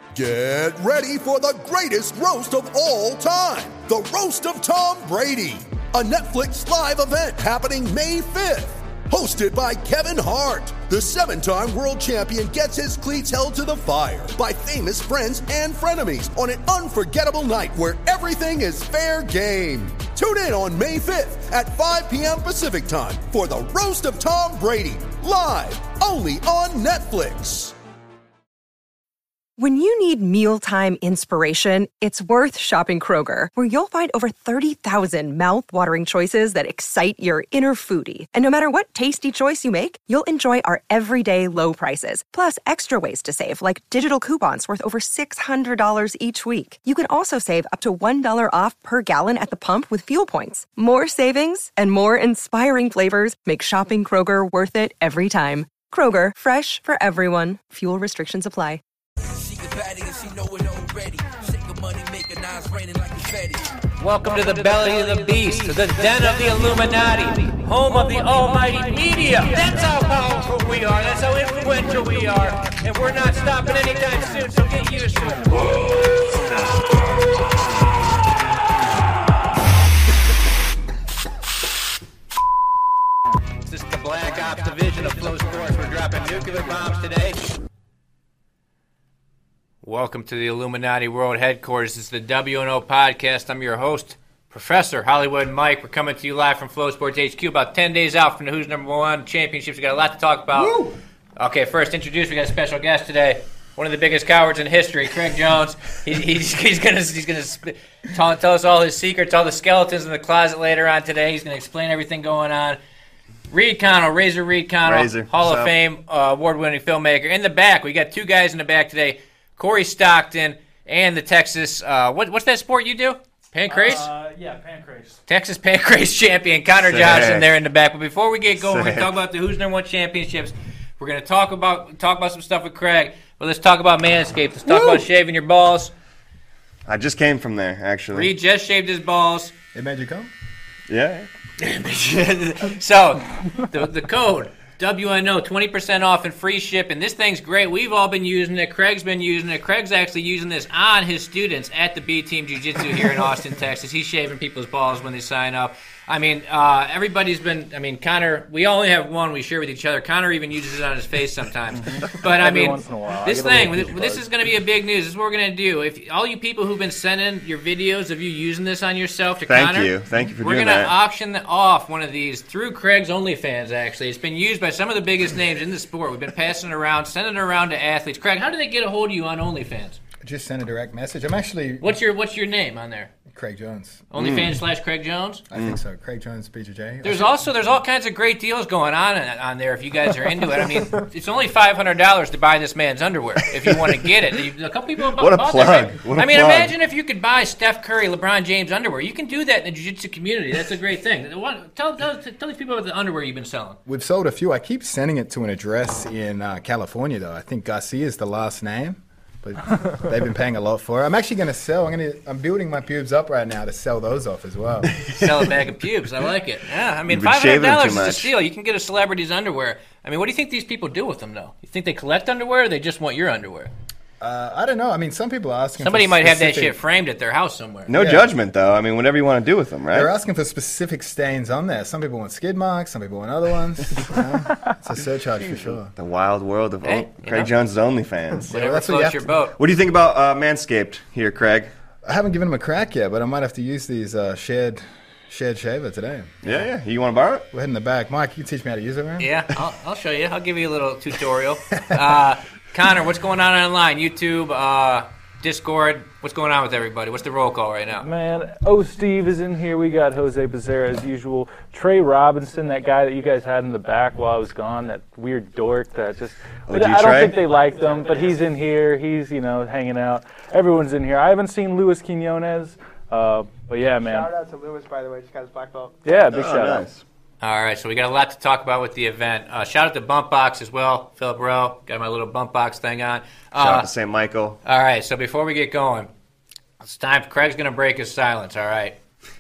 Get ready for the greatest roast of all time, the Roast of Tom Brady, a Netflix live event happening May 5th. Hosted by Kevin Hart, the 7-time world champion gets his cleats held to the fire by famous friends and frenemies on an unforgettable night where everything is fair game. Tune in on May 5th at 5 p.m. Pacific time for the Roast of Tom Brady, live only on Netflix. When you need mealtime inspiration, it's worth shopping Kroger, where you'll find over 30,000 mouth-watering choices that excite your inner foodie. And no matter what tasty choice you make, you'll enjoy our everyday low prices, plus extra ways to save, like digital coupons worth over $600 each week. You can also save up to $1 off per gallon at the pump with fuel points. More savings and more inspiring flavors make shopping Kroger worth it every time. Kroger, fresh for everyone. Fuel restrictions apply. Welcome to the belly of the beast, to the den of the Illuminati, home of the almighty media. That's how powerful we are. That's how influential we are. And we're not stopping anytime soon, so get used to it. This is the Black Ops division of Flow Sports. We're dropping nuclear bombs today. Welcome to the Illuminati World Headquarters. This is the WNO Podcast. I'm your host, Professor Hollywood Mike. We're coming to you live from Flow Sports HQ, about 10 days out from the Who's Number One Championships. We got a lot to talk about. Woo! Okay, first, we got a special guest today. One of the biggest cowards in history, Craig Jones. He's gonna tell us all his secrets, all the skeletons in the closet later on today. He's gonna explain everything going on. Reed Connell, Razor Reed Connell, Hall of Fame award-winning filmmaker. In the back, we got two guys in the back today. Corey Stockton and the Texas, what's that sport you do? Pancrase? Pancrase. Texas Pancrase champion Connor Johnson there in the back. But before we get going, we're going to talk about the Who's Number One Championships. We're going to talk about some stuff with Craig. But let's talk about Manscaped. Let's talk about shaving your balls. I just came from there, actually. Reed just shaved his balls. It made you come? Yeah. So, the code. WNO, 20% off and free shipping. This thing's great. We've all been using it. Craig's been using it. Craig's actually using this on his students at the B-Team Jiu-Jitsu here in Austin, Texas. He's shaving people's balls when they sign up. Everybody's been, Connor, we only have one we share with each other. Connor even uses it on his face sometimes. But, this is going to be a big news. This is what we're going to do. If all you people who've been sending your videos of you using this on yourself to Connor. Thank you for doing that. We're going to auction off one of these through Craig's OnlyFans, actually. It's been used by some of the biggest names in the sport. We've been passing it around, sending it around to athletes. Craig, how do they get a hold of you on OnlyFans? Just send a direct message. I'm actually... What's your name on there? Craig Jones. OnlyFans / Craig Jones? I think so. Craig Jones, BJJ. There's all kinds of great deals going on there if you guys are into it. It's only $500 to buy this man's underwear if you want to get it. A couple people What a plug. Imagine if you could buy Steph Curry, LeBron James underwear. You can do that in the jiu-jitsu community. That's a great thing. Tell these people about the underwear you've been selling. We've sold a few. I keep sending it to an address in California, though. I think Garcia is the last name. But they've been paying a lot for it. I'm actually going to sell. I'm building my pubes up right now to sell those off as well. Sell a bag of pubes. I like it. Yeah, $500 is a steal. You can get a celebrity's underwear. What do you think these people do with them, though? You think they collect underwear, or they just want your underwear? I don't know. Some people are asking. Somebody might have that shit framed at their house somewhere. No judgment, though. Whatever you want to do with them, right? They're asking for specific stains on there. Some people want skid marks. Some people want other ones. It's a surcharge for sure. The wild world of Craig Jones' OnlyFans. Whatever floats your boat. What do you think about Manscaped here, Craig? I haven't given them a crack yet, but I might have to use these shared shaver today. Yeah. You want to borrow it? We're heading in the back. Mike, you can teach me how to use it, man? Yeah, I'll show you. I'll give you a little tutorial. Connor, what's going on online? YouTube, Discord, what's going on with everybody? What's the roll call right now? Man, Steve is in here. We got Jose Becerra as usual. Trey Robinson, that guy that you guys had in the back while I was gone, that weird dork that just... I don't think they liked him, but he's in here. He's, hanging out. Everyone's in here. I haven't seen Luis Quinones, but yeah, man. Shout out to Luis, by the way. Just got his black belt. Yeah, big shout out. All right, so we got a lot to talk about with the event. Shout out to Bump Box as well. Philip Rowe, got my little Bump Box thing on. Shout out to St. Michael. All right, so before we get going, it's time. Craig's going to break his silence, all right?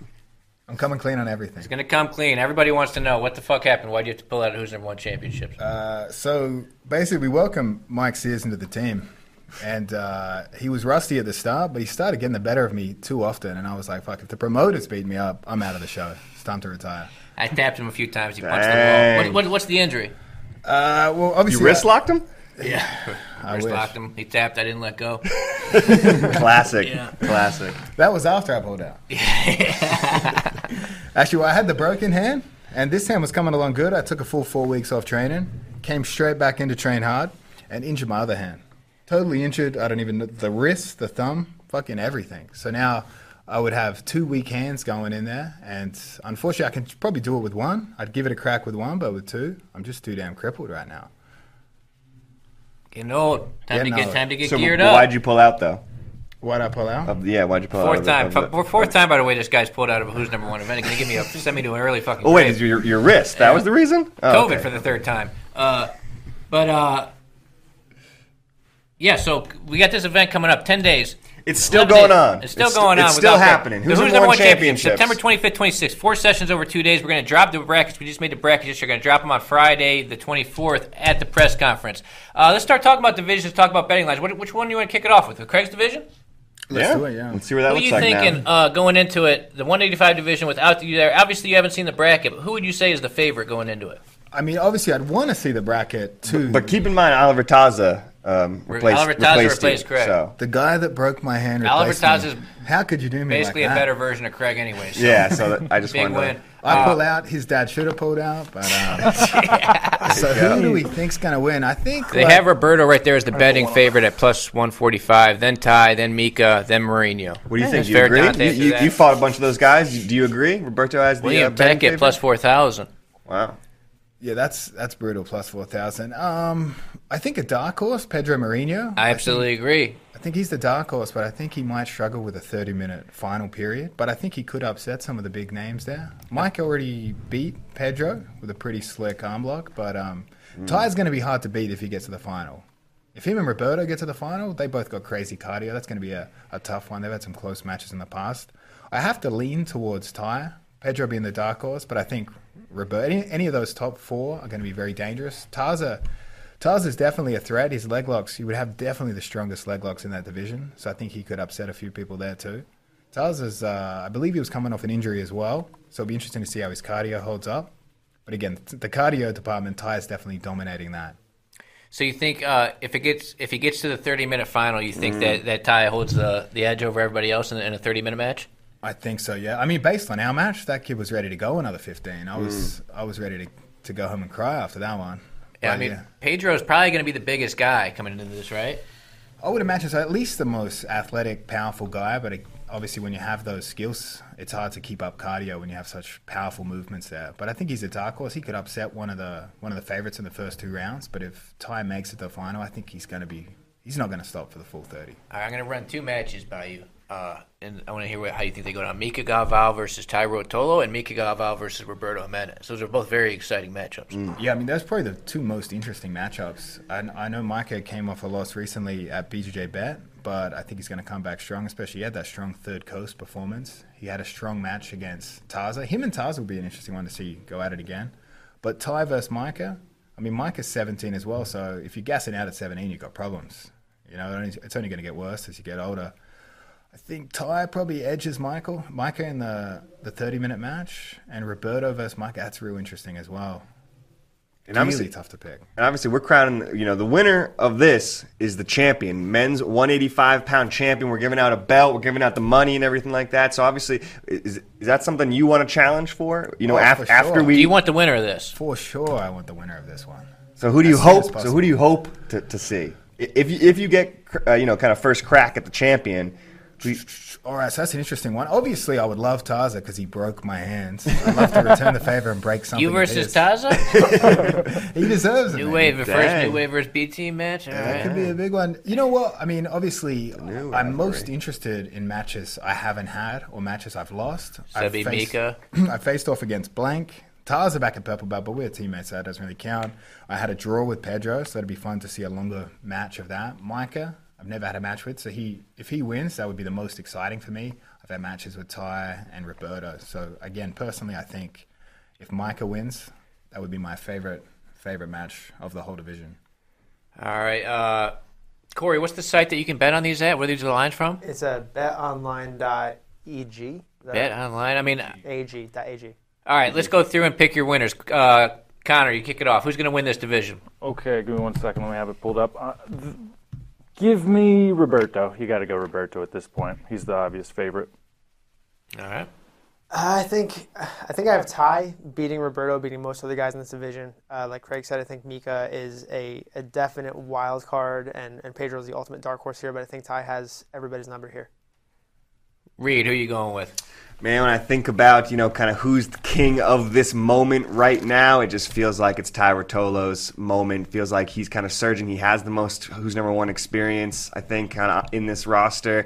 I'm coming clean on everything. He's going to come clean. Everybody wants to know what the fuck happened. Why do you have to pull out Who's Number One Championships? So basically, we welcome Mike Sears into the team. And he was rusty at the start, but he started getting the better of me too often. And I was like, fuck, if the promoters beat me up, I'm out of the show. It's time to retire. I tapped him a few times. He punched the wall. What's the injury? Well, obviously, You wrist locked him? Yeah. Wrist locked him. He tapped. I didn't let go. Classic. Yeah. Classic. That was after I pulled out. Actually, I had the broken hand, and this hand was coming along good. I took a full 4 weeks off training, came straight back into train hard, and injured my other hand. Totally injured. I don't even know the wrist, the thumb, fucking everything. So now I would have 2 weak hands going in there, and unfortunately, I can probably do it with one. I'd give it a crack with one, but with two, I'm just too damn crippled right now. Getting old. Time to get So geared up. why'd you pull out, though? Why'd I pull out? Why'd you pull Fourth out? time. Fourth time, by the way, this guy's pulled out of a Who's Number One event. He's going to send me to an early fucking Oh, wait, grave. is your wrist? That was the reason? Oh, COVID okay. for the third time. Yeah, so we got this event coming up, 10 days. It's still 11 going days. on. It's still going on. It's still without happening. The Who's Who's Number One Championship, Championships? September 25th, 26th. 4 sessions over 2 days. We're going to drop the brackets. We just made the brackets yesterday. We're going to drop them on Friday, the 24th, at the press conference. Let's start talking about divisions, talk about betting lines. Which one do you want to kick it off with? Craig's division? Let's do it, yeah. Let's see where that Who are looks you like thinking now. going into it, the 185 division without you there? Obviously, you haven't seen the bracket, but who would you say is the favorite going into it? I mean, obviously, I'd want to see the bracket too. But keep in mind, Oliver Taza replaced Craig. So. The guy that broke my hand Oliver replaced me. Taz is How could you do me basically like a that? better version of Craig anyway. So. Yeah, so I just Big wanted win. to... I pull out. His dad should have pulled out, but so who do we think's gonna win? I think They have Roberto right there as the betting favorite at plus 145, then Ty, then Mika, then Mourinho. What do you think? Do Fair you agree? Dante after that. You fought a bunch of those guys. Do you agree? Roberto has the William betting Tech at favorite? plus 4,000. Wow. Yeah, that's brutal. Plus 4,000. I think a dark horse, Pedro Mourinho. I absolutely agree. I think he's the dark horse, but I think he might struggle with a 30-minute final period. But I think he could upset some of the big names there. Mike already beat Pedro with a pretty slick arm block, but Ty's going to be hard to beat if he gets to the final. If him and Roberto get to the final, they both got crazy cardio. That's going to be a tough one. They've had some close matches in the past. I have to lean towards Ty, Pedro being the dark horse, but I think Roberto, any of those top four are going to be very dangerous. Taza's definitely a threat. His leg locks, he would have definitely the strongest leg locks in that division, so I think he could upset a few people there too. Taza's, I believe he was coming off an injury as well, so it'll be interesting to see how his cardio holds up. But again, the cardio department, Ty is definitely dominating that. So you think if he gets to the 30-minute final, you think that Ty holds the edge over everybody else in a 30-minute match? I think so, yeah. I mean, based on our match, that kid was ready to go another 15. I was ready to go home and cry after that one. Yeah, I mean, Pedro's probably going to be the biggest guy coming into this, right? I would imagine so. At least the most athletic, powerful guy. But obviously, when you have those skills, it's hard to keep up cardio when you have such powerful movements there. But I think he's a dark horse. He could upset one of the favorites in the first 2 rounds. But if Ty makes it to the final, I think he's not going to stop for the full 30. All right, I'm going to run 2 matches by you. And I want to hear how you think they go down. Mika Galval versus Tyro Tolo and Mika Galval versus Roberto Jimenez. Those are both very exciting matchups. Yeah, I mean, those are probably the 2 most interesting matchups. I know Micah came off a loss recently at BJJ Bet, but I think he's going to come back strong, especially he had that strong Third Coast performance. He had a strong match against Taza. Him and Taza will be an interesting one to see go at it again. But Ty versus Micah, I mean, Micah's 17 as well, so if you're gassing out at 17, you've got problems. You know, it's only going to get worse as you get older. I think Ty probably edges Micah in the 30-minute match, and Roberto versus Micah, that's real interesting as well. And really tough to pick. And obviously, we're crowning, the winner of this is the champion, men's 185-pound champion. We're giving out a belt, we're giving out the money and everything like that. So obviously, is that something you want to challenge for? For after sure. we. Do you want the winner of this? For sure, I want the winner of this one. So who do you As soon as hope? possible. So who do you hope to see? If you get kind of first crack at the champion. All right, so that's an interesting one. Obviously, I would love Taza because he broke my hands. I'd love to return the favor and break something. You versus of his. Taza? He deserves it. New man. Wave, the first Dang. New Wave versus B team match. All That right. could be a big one. You know what? I mean, obviously, new I'm most rivalry. interested in matches I haven't had or matches I've lost. So that'd be Mika. I faced off against Blank. Taza back at Purple Belt, but we're teammates, so that doesn't really count. I had a draw with Pedro, so that'd be fun to see a longer match of that. Micah, I've never had a match with, so if he wins, that would be the most exciting for me. I've had matches with Ty and Roberto. So again, personally, I think if Micah wins, that would be my favorite match of the whole division. All right. Corey, what's the site that you can bet on these at? Where are these lines from? It's a betonline.eg. BetOnline. I mean, AG.ag. All right, let's go through and pick your winners. Connor, you kick it off. Who's going to win this division? Okay, give me 1 second. Let me have it pulled up. Give me Roberto. You got to go Roberto at this point. He's the obvious favorite. All right. I think I have Ty beating Roberto, beating most of the guys in this division. Like Craig said, I think Mika is a definite wild card, and Pedro's the ultimate dark horse here, but I think Ty has everybody's number here. Reed, who are you going with? Man, when I think about, kind of who's the king of this moment right now, it just feels like it's Ty Ruotolo's moment. Feels like he's kind of surging. He has the most who's number one experience, I think, kind of in this roster.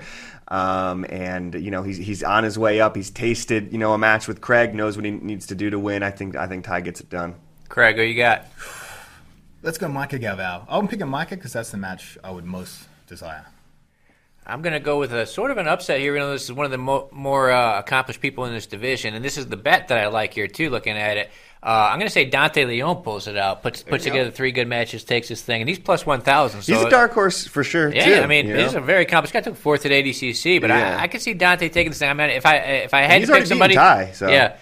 And he's on his way up. He's tasted, a match with Craig, knows what he needs to do to win. I think Ty gets it done. Craig, who you got? Let's go Micah Galvão. I'm picking Micah because that's the match I would most desire. I'm going to go with a sort of an upset here. This is one of the more accomplished people in this division, and this is the bet that I like here, too, looking at it. I'm going to say Dante Leon pulls it out, puts together 3 good matches, takes his thing, and he's plus 1,000. So he's a dark horse for sure, too. Yeah, I mean, he's a very accomplished guy. Took 4th at ADCC, but I could see Dante taking this thing. I mean, if I had to pick somebody, Ty, so. Yeah,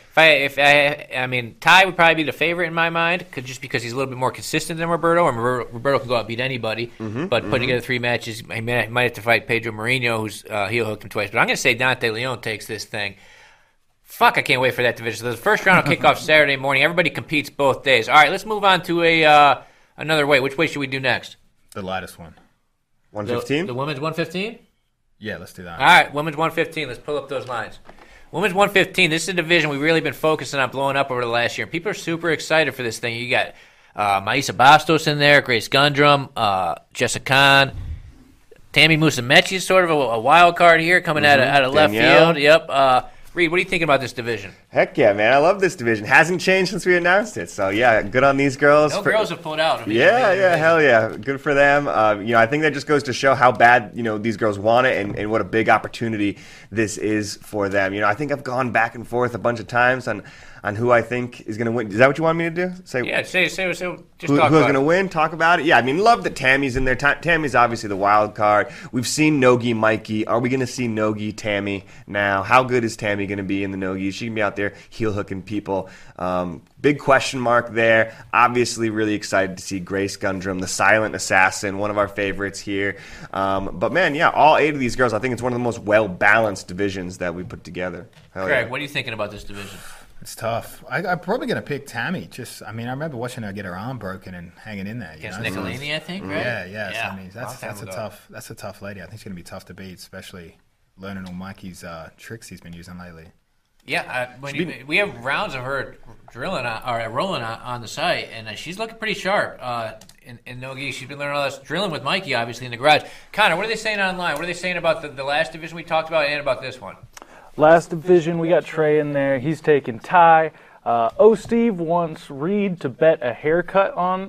I mean, Ty would probably be the favorite in my mind, just because he's a little bit more consistent than Roberto, and Roberto can go out and beat anybody. But putting together 3 matches, he might have to fight Pedro Marinho, who's heel hooked him twice. But I'm going to say Dante Leon takes this thing. Fuck, I can't wait for that division. So the first round will kick off Saturday morning. Everybody competes both days. All right, let's move on to another weight. Which weight should we do next? The lightest one. 115? The women's 115? Yeah, let's do that. All right, women's 115. Let's pull up those lines. Women's 115, this is a division we've really been focusing on blowing up over the last year. People are super excited for this thing. You got Maisa Bastos in there, Grace Gundrum, Jessica Kahn. Tammy Musumeci is sort of a wild card here coming out of left field. Yep. Reed, what are you thinking about this division? Heck yeah, man. I love this division. Hasn't changed since we announced it. So, yeah, good on these girls. No girls have pulled out. Yeah, hell yeah. Good for them. I think that just goes to show how bad, these girls want it and what a big opportunity this is for them. I think I've gone back and forth a bunch of times on who I think is going to win. Is that what you want me to do? Say just talk about who's going to win? Talk about it? Yeah, I mean, love that Tammy's in there. Tammy's obviously the wild card. We've seen Nogi Mikey. Are we going to see Nogi Tammy now? How good is Tammy going to be in the Nogi? She can be out there heel hooking people. Big question mark there. Obviously, really excited to see Grace Gundrum, the silent assassin, one of our favorites here. But, man, yeah, all 8 of these girls, I think it's one of the most well-balanced divisions that we put together. Craig, what are you thinking about this division? It's tough. I'm probably going to pick Tammy. I remember watching her get her arm broken and hanging in there. Against Nicolini, I think, right? Yeah. I mean, that's a tough lady. I think she's going to be tough to beat, especially learning all Mikey's tricks he's been using lately. Yeah, we have rounds of her rolling on the site, and she's looking pretty sharp. In Nogi, she's been learning all this drilling with Mikey, obviously, in the garage. Connor, what are they saying online? What are they saying about the last division we talked about and about this one? Last division, we got Trey in there. He's taking Ty. Steve wants Reed to bet a haircut on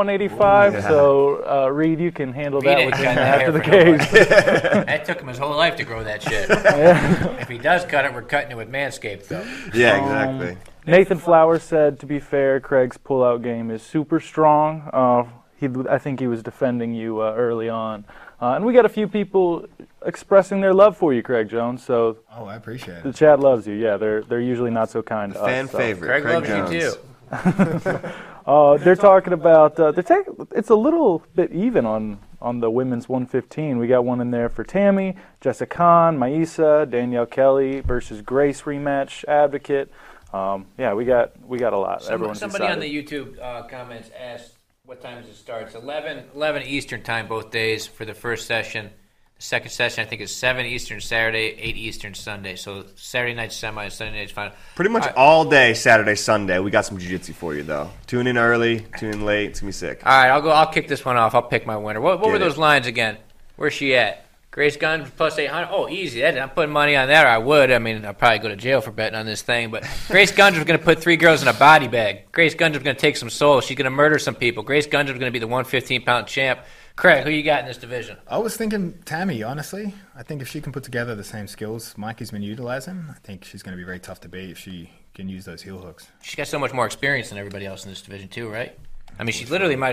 185. Yeah. So, Reed, you can handle that with him after the case. That took him his whole life to grow that shit. Yeah. If he does cut it, we're cutting it with Manscaped, though. Yeah, exactly. Nathan Flowers said, to be fair, Craig's pullout game is super strong. I think he was defending you early on. And we got a few people expressing their love for you, Craig Jones. So, I appreciate it. The chat loves you. Yeah, they're usually not so kind to us. Fan favorite. Craig loves Jones. you too. They're talking about it's a little bit even on the women's 115. We got one in there for Tammy, Jessica Kahn, Maisa, Danielle Kelly versus Grace rematch, Advocate. Yeah, we got a lot. Somebody on the YouTube comments asked what time does it start. It's 11 Eastern time both days for the first session. The second session, I think, is 7 Eastern Saturday, 8 Eastern Sunday. So Saturday night's semi, Sunday night's final. Pretty much all day Saturday, Sunday. We got some jiu-jitsu for you, though. Tune in early, tune in late. It's going to be sick. All right, I'll kick this one off. I'll pick my winner. What were those lines again? Where's she at? Grace Gunn plus 800. Oh, easy. I'm putting money on that. Or I would. I mean, I'll probably go to jail for betting on this thing. But Grace Gundram's going to put 3 girls in a body bag. Grace Gundram's going to take some souls. She's going to murder some people. Grace Gundram's going to be the 115-pound champ. Craig, who you got in this division? I was thinking Tammy, honestly. I think if she can put together the same skills Mikey's been utilizing, I think she's going to be very tough to beat if she can use those heel hooks. She's got so much more experience than everybody else in this division, too, right? I mean, she literally might have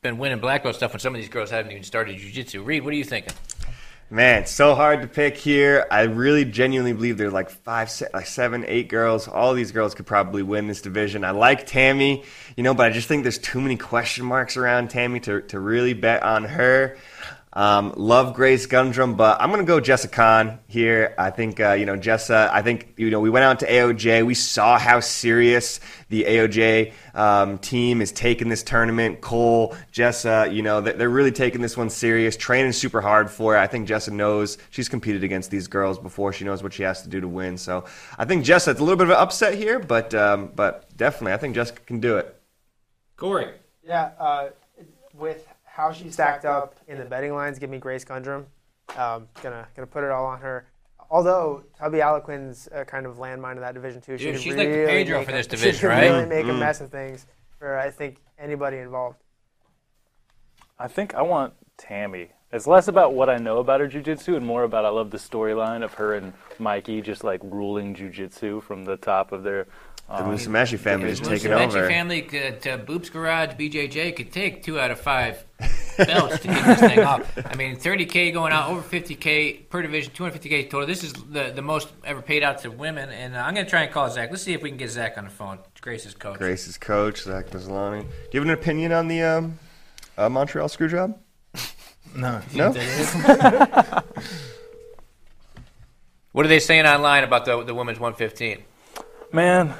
been winning black belt stuff when some of these girls haven't even started jiu-jitsu. Reed, what are you thinking? Man, it's so hard to pick here. I really genuinely believe there's like 7, 8 girls. All these girls could probably win this division. I like Tammy, but I just think there's too many question marks around Tammy to really bet on her. Love Grace Gundrum, but I'm going to go Jessa Khan here. I think, Jessa, we went out to AOJ. We saw how serious the AOJ team is taking this tournament. Cole, Jessa, they're really taking this one serious, training super hard for it. I think Jessa knows she's competed against these girls before. She knows what she has to do to win. So I think Jessa, it's a little bit of an upset here, but definitely I think Jessica can do it. Corey. Yeah, with how she stacked up in the betting lines, give me Grace Gundrum. Gonna put it all on her. Although Tubby Aliquin's kind of landmine in that division too. Dude, she's really like the Pedro for this division, she can right? really make a mess of things for I think anybody involved. I think I want Tammy. It's less about what I know about her jiu-jitsu and more about I love the storyline of her and Mikey just like ruling jiu-jitsu from the top of their. The Musumeci family is taking over. The Musumeci family Boop's Garage, BJJ could take 2 out of 5 belts to get this thing off. I mean, $30K going out, over $50K per division, $250K total. This is the most ever paid out to women, and I'm going to try and call Zach. Let's see if we can get Zach on the phone. Grace's coach. Zach Mazzolani. Do you have an opinion on the Montreal screw job? No. What are they saying online about the women's 115? Man,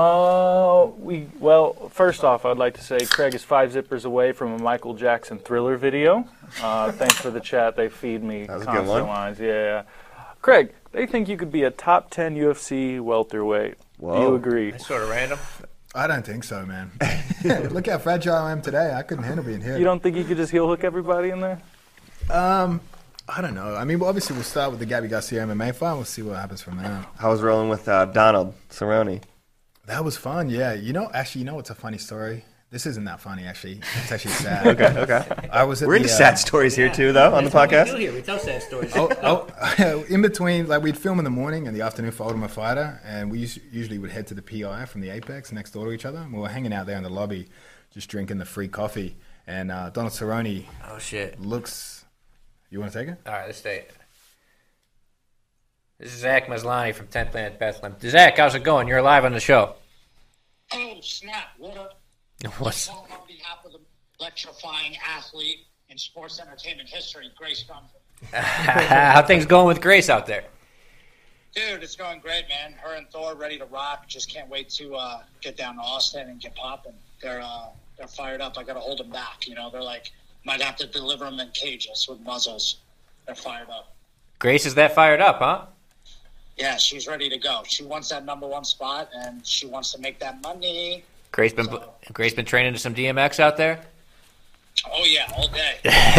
first off, I'd like to say Craig is 5 zippers away from a Michael Jackson Thriller video. Thanks for the chat. They feed me constant lines. Yeah. Craig, they think you could be a top 10 UFC welterweight. Whoa. Do you agree? That's sort of random. I don't think so, man. Look how fragile I am today. I couldn't handle being hit. You don't think you could just heel hook everybody in there? I don't know. I mean, obviously, we'll start with the Gabby Garcia MMA fight. We'll see what happens from there. I was rolling with Donald Cerrone. That was fun, yeah. What's a funny story? This isn't that funny, actually. It's actually sad. Okay. We're into sad stories here, too, though, on the podcast. We tell sad stories. In between, we'd film in the morning and the afternoon for Ultimate Fighter, and we usually would head to the PI from the Apex next door to each other. And we were hanging out there in the lobby, just drinking the free coffee. And Donald Cerrone looks... You want to take it? All right, let's take it. This is Zach Mazzolani from 10th Planet Bethlehem. Zach, how's it going? You're live on the show. Oh, snap. What up? What's on behalf of the electrifying athlete in sports entertainment history, Grace Gundrum. How things going with Grace out there? Dude, it's going great, man. Her and Thor ready to rock. Just can't wait to get down to Austin and get popping. They're fired up. I got to hold them back. They're like... Might have to deliver them in cages with muzzles. They're fired up. Grace is that fired up, huh? Yeah, she's ready to go. She wants that number 1 spot, and she wants to make that money. Grace been training to some DMX out there? Oh, yeah, all day.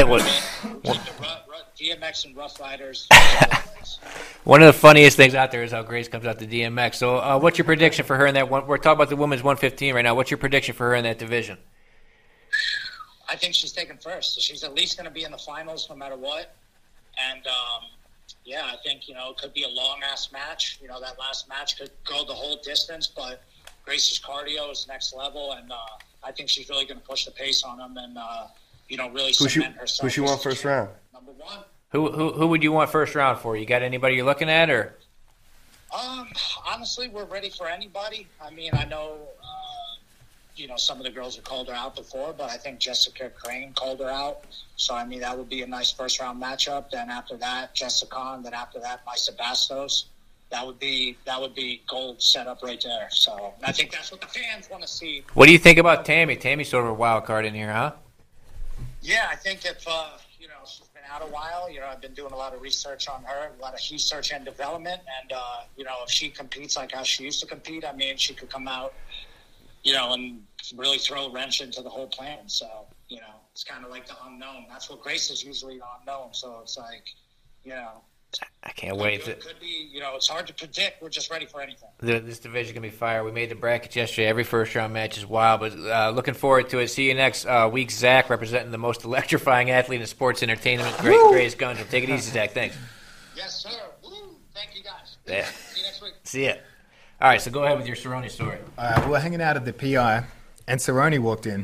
DMX and Rough Riders. One of the funniest things out there is how Grace comes out to DMX. So what's your prediction for her in that one? We're talking about the women's 115 right now. What's your prediction for her in that division? I think she's taken first. She's at least going to be in the finals no matter what. And, I think, it could be a long-ass match. That last match could go the whole distance, but Grace's cardio is next level, and I think she's really going to push the pace on them and, really cement herself. Who she want first round? Number 1. Who would you want first round for? You got anybody you're looking at, or? Honestly, we're ready for anybody. I mean, I know... some of the girls have called her out before, but I think Jessica Crane called her out. So, I mean, that would be a nice first-round matchup. Then after that, Jessica Khan. Then after that, Maisa Bastos. That would be gold set up right there. So, I think that's what the fans want to see. What do you think about Tammy? Tammy's sort of a wild card in here, huh? Yeah, I think if, she's been out a while, I've been doing a lot of research on her, a lot of research and development. And, if she competes like how she used to compete, I mean, she could come out, and really throw a wrench into the whole plan. So, it's kind of like the unknown. That's what Grace is usually the unknown. So it's like, I can't wait. It could be, it's hard to predict. We're just ready for anything. This division can be fire. We made the brackets yesterday. Every first-round match is wild, but looking forward to it. See you next week, Zach, representing the most electrifying athlete in sports entertainment, Grace Gundrum. Take it easy, Zach. Thanks. Yes, sir. Woo. Thank you, guys. Yeah. See you next week. See ya. All right, so go ahead with your Cerrone story. We were hanging out at the PI, and Cerrone walked in,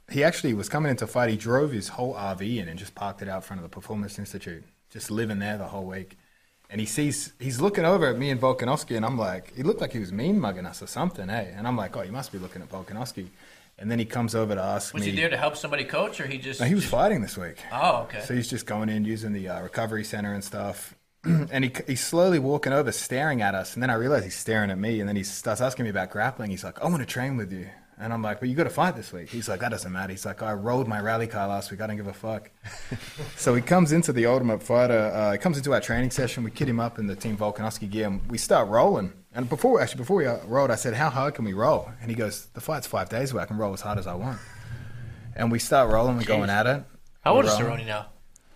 he actually was coming into a fight. He drove his whole RV in and just parked it out front of the Performance Institute, just living there the whole week. And he's looking over at me and Volkanovski, and I'm like, he looked like he was mean mugging us or something, hey? And I'm like, oh, you must be looking at Volkanovski. And then he comes over to ask me. Was he there to help somebody coach, or he just? No, he was fighting this week. Oh, okay. So he's just going in, using the recovery center and stuff. And he's slowly walking over, staring at us. And then I realize he's staring at me. And then he starts asking me about grappling. He's like, I want to train with you. And I'm like, but you got to fight this week. He's like, that doesn't matter. He's like, I rode my rally car last week. I don't give a fuck. So he comes into the Ultimate Fighter. He comes into our training session. We kit him up in the Team Volkanovski gear. And we start rolling. And before we rolled, I said, how hard can we roll? And he goes, the fight's 5 days away. I can roll as hard as I want. And we start rolling. We're going at it. How old is Cerrone now?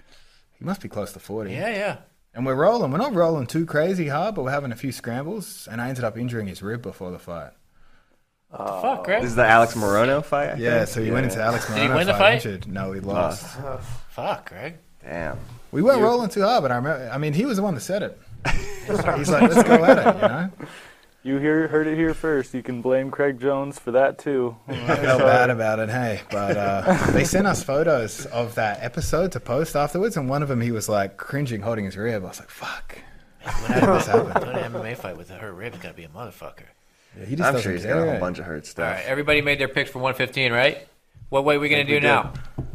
He must be close to 40. Yeah. And we're rolling. We're not rolling too crazy hard, but we're having a few scrambles. And I ended up injuring his rib before the fight. What the fuck, Greg? This is the Alex Morono fight, I think? Yeah, so he went into Alex Morono. Did he win the fight? Injured. No, he lost. Fuck, Greg. Damn. We weren't rolling too hard, but I mean, he was the one that said it. He's like, let's go at it, you know? You heard it here first. You can blame Craig Jones for that, too. I felt bad about it, hey. But they sent us photos of that episode to post afterwards, and one of them he was, like, cringing, holding his rib. I was like, fuck. When I doing an MMA fight with her rib, it's got to be a motherfucker. Yeah, I'm sure he's got a whole bunch of hurt stuff. All right, everybody made their picks for 115, right? What weight are we going to do now?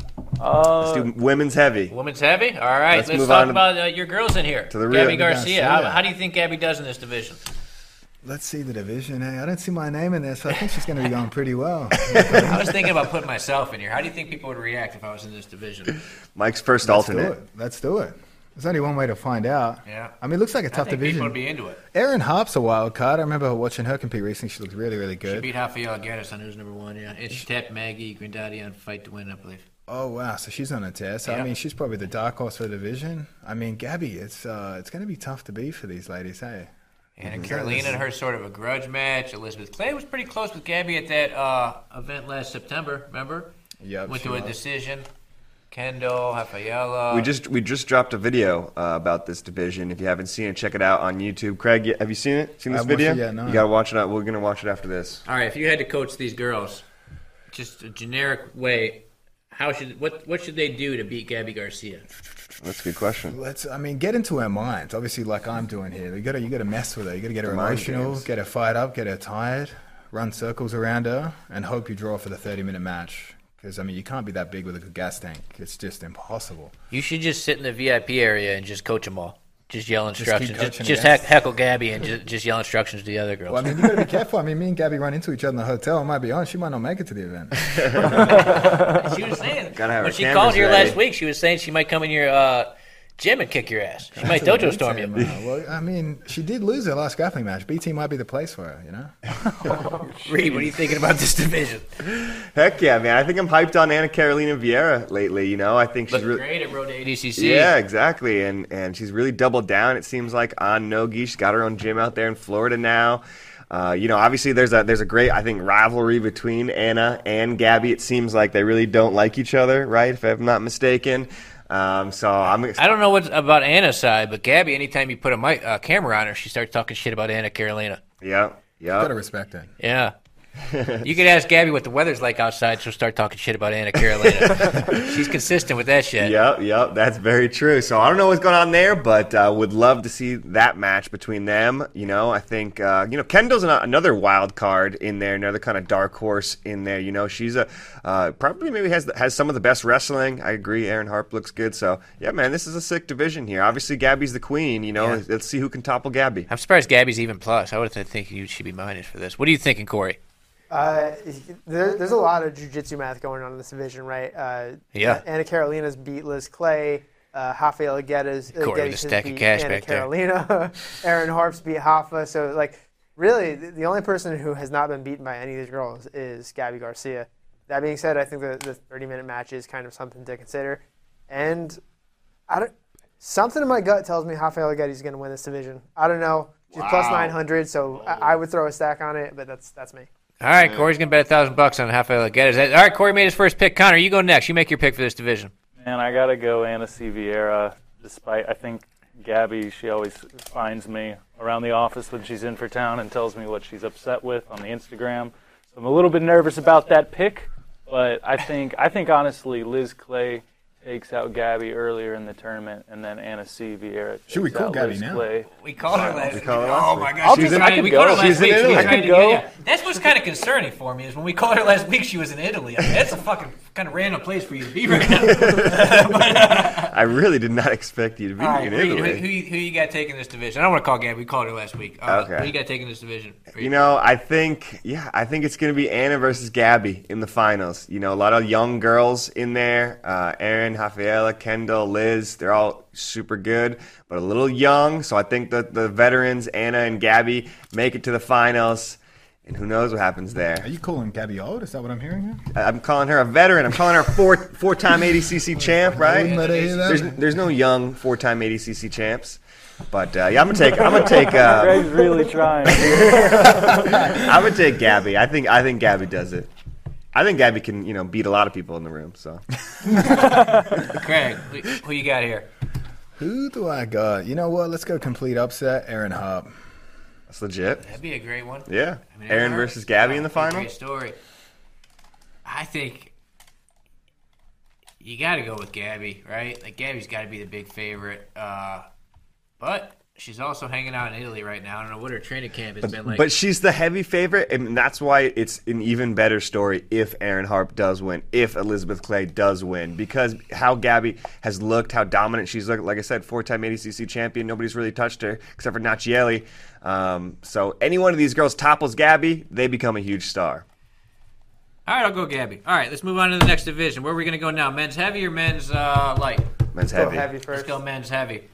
Let's do women's heavy. Women's heavy? All right, let's move talk on about your girls in here. To the Gabby real Garcia. How do you think Gabby does in this division? Let's see the division. Hey, I don't see my name in there, so I think she's going to be going pretty well. I was thinking about putting myself in here. How do you think people would react if I was in this division? Mike's first alternate. Let's do it. There's only one way to find out. Yeah. I mean, it looks like a tough division. People would be into it. Erin Harp's a wild card. I remember watching her compete recently. She looked really, really good. She beat Rafael Guedes on who's number 1, yeah. And she tapped Maggie Granddaddy on Fight to Win, I believe. Oh, wow. So she's on a test. Yeah. I mean, she's probably the dark horse for the division. I mean, Gabby, it's going to be tough to beat for these ladies, hey? And Carolina and her sort of a grudge match. Elizabeth Clay was pretty close with Gabby at that event last September, remember? Yep. Went to a decision. Kendall, Rafaela. We just dropped a video about this division. If you haven't seen it, check it out on YouTube. Craig, have you seen it? Seen this video? Yeah, no. You got to watch it. We're going to watch it after this. All right, if you had to coach these girls, just a generic way, what should they do to beat Gabby Garcia? That's a good question. Get into her mind. Obviously, like I'm doing here. You got to mess with her. You got to get her emotional, get her fired up, get her tired, run circles around her, and hope you draw for the 30-minute match. Because, I mean, you can't be that big with a good gas tank. It's just impossible. You should just sit in the VIP area and just coach them all. Just yell instructions. Just yes. heckle Gabby and just yell instructions to the other girls. Well, I mean, you got to be careful. I mean, me and Gabby run into each other in the hotel. I might be honest, she might not make it to the event. She was saying, when she called here last week, she was saying she might come in your gym and kick your ass. She might dojo storm you. Well, I mean, she did lose her last grappling match. BT might be the place for her, you know? Reed, what are you thinking about this division? Heck yeah, man. I think I'm hyped on Ana Carolina Vieira lately, you know? I think she's really great at Road to ADCC. Yeah, exactly. And she's really doubled down, it seems like, on Nogi. She's got her own gym out there in Florida now. Obviously there's a great, I think, rivalry between Ana and Gabby. It seems like they really don't like each other, right? If I'm not mistaken. I don't know what's about Anna's side, but Gabby, anytime you put a camera on her, she starts talking shit about Ana Carolina. Yeah. Gotta respect it. Yeah. You could ask Gabby what the weather's like outside, she'll start talking shit about Ana Carolina. She's consistent with that shit. Yep, that's very true. So I don't know what's going on there, but would love to see that match between them. You know, I think Kendall's another wild card in there, another kind of dark horse in there. You know, she's probably maybe has some of the best wrestling. I agree. Erin Harp looks good. So yeah, man, this is a sick division here. Obviously, Gabby's the queen. You know, Let's see who can topple Gabby. I'm surprised Gabby's even plus. I would think you should be minus for this. What are you thinking, Corey? There's a lot of jiu-jitsu math going on in this division, right? Ana Carolina's beat Liz Clay. Rafael Guedes beat Ana Carolina. Erin Harp's beat Rafa. So, really, the only person who has not been beaten by any of these girls is Gabby Garcia. That being said, I think the 30-minute match is kind of something to consider. And something in my gut tells me Rafael Guedes is going to win this division. I don't know. She's plus 900, so I would throw a stack on it, but that's me. All right, Corey's going to bet $1,000 on Rafael Guedes. All right, Corey made his first pick. Connor, you go next. You make your pick for this division. Man, I got to go Ana Vieira, despite I think Gabby, she always finds me around the office when she's in for town and tells me what she's upset with on the Instagram. So I'm a little bit nervous about that pick, But I think honestly, Liz Clay takes out Gabby earlier in the tournament, and then Anna C. Vieira takes Should we call out Gabby Liz now? Clay. We called her last week. Oh, my gosh. We called her She's last week. in Italy. I could go. That's what's kind of concerning for me is when we called her last week, she was in Italy. I mean, that's a fucking kind of random place for you to be right now. I really did not expect you to be in Italy. Who you got taking this division? I don't want to call Gabby. We called her last week. Okay. Who you got taking this division? I think it's going to be Anna versus Gabby in the finals. A lot of young girls in there. Erin, Rafaela, Kendall, Liz, they're all super good, but a little young. So I think that the veterans, Anna and Gabby, make it to the finals. And who knows what happens there. Are you calling Gabby old? Is that what I'm hearing here? I'm calling her a veteran. I'm calling her four-time ADCC champ, right? Wouldn't let her hear that. There's no young four-time ADCC champs. But I'm gonna take. Greg's really trying. I'm gonna take Gabby. I think Gabby does it. I think Gabby can, beat a lot of people in the room. So, Craig, who you got here? Who do I got? You know what? Let's go complete upset. Erin Harp. That's legit. That'd be a great one. Yeah. Erin versus Gabby in the final. Great story. I think you got to go with Gabby, right? Like Gabby's got to be the big favorite. But she's also hanging out in Italy right now. I don't know what her training camp has been like. But she's the heavy favorite, and that's why it's an even better story if Erin Harp does win, if Elizabeth Clay does win, because how Gabby has looked, how dominant she's looked. Like I said, 4-time ADCC champion. Nobody's really touched her except for Nachieli. So any one of these girls topples Gabby, they become a huge star. All right, I'll go Gabby. All right, let's move on to the next division. Where are we going to go now? Men's heavy or men's light? Men's heavy. Heavy first. Let's go men's heavy.